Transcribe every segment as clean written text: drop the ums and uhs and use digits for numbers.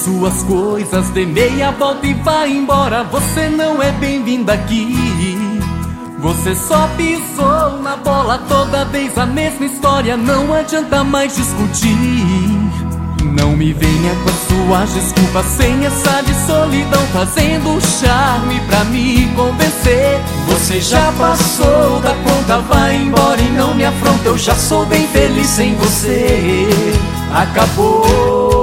suas coisas, dê meia volta e vá embora. Você não é bem-vindo aqui. Você só pisou na bola, toda vez a mesma história. Não adianta mais discutir. Não me venha com as suas desculpas, sem essa de solidão, fazendo charme pra me convencer. Você já passou da conta, vai embora e não me afronta. Eu já sou bem feliz sem você. Acabou.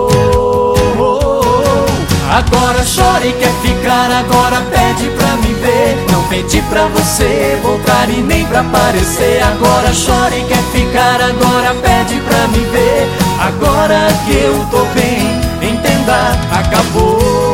Agora chora e quer ficar, agora pede pra me ver. Não pedi pra você voltar e nem pra aparecer. Agora chora e quer ficar, agora pede pra me ver. Agora que eu tô bem, entenda, acabou.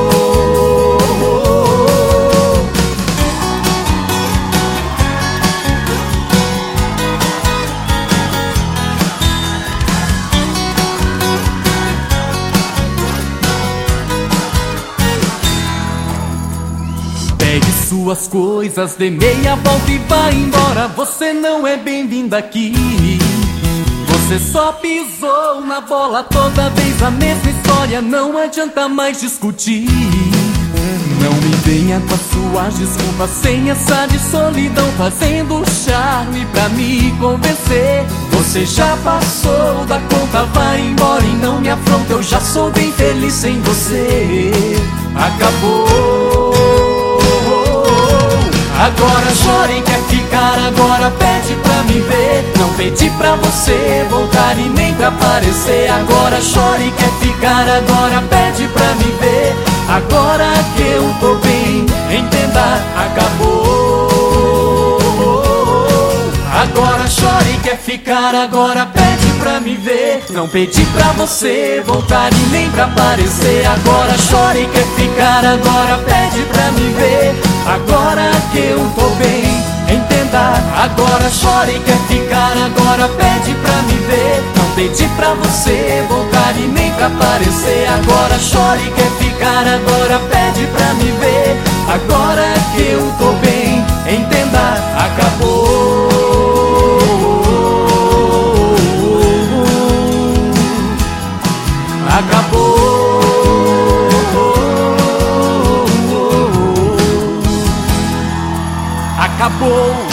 Pegue suas coisas, dê meia volta e vá embora. Você não é bem-vindo aqui. Você só pisou na bola, toda vez a mesma história. Não adianta mais discutir. Não me venha com as suas desculpas, sem essa de solidão, fazendo charme pra me convencer. Você já passou da conta, vai embora e não me afronta. Eu já sou bem feliz sem você. Acabou. Agora chora e quer ficar, agora pede pra me ver. Não pedi pra você voltar e nem pra aparecer. Agora chora e quer ficar, agora pede pra me ver. Agora que eu tô bem, entenda, acabou. Agora chora e quer ficar, agora pede pra me ver. Não pedi pra você voltar e nem pra aparecer. Agora chora e quer ficar, agora pede pra me ver. Agora que eu tô bem, entenda. Agora chora e quer ficar, agora pede pra me ver. Não pedi pra você voltar e nem pra aparecer. Agora chora e quer ficar, agora pede pra me ver. Agora que eu tô bem, entenda, acabou. Acabou. Acabou.